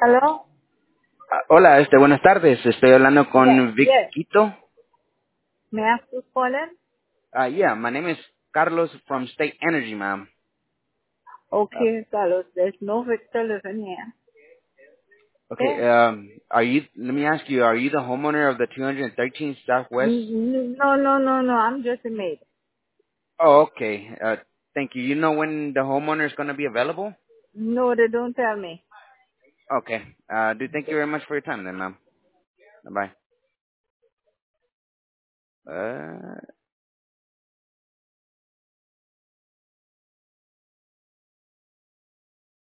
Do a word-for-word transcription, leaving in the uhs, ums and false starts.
Hello? Ah, hola, este, buenas tardes. Estoy hablando Yes, con yes. Vicito. May I ask who's calling? Uh, yeah, my name is Carlos from State Energy, ma'am. Uh, Okay, Carlos, there's no Victor living here. okay, Okay? um, are you? Let me ask you: Are you the homeowner of the two hundred thirteen Southwest? N- n- No, no, no, no, I'm just a maid. Oh, okay. Uh, thank you. You know when the homeowner is going to be available? No, they don't tell me. Okay. Uh, do thank you very much for your time, then, ma'am. Bye bye. Uh.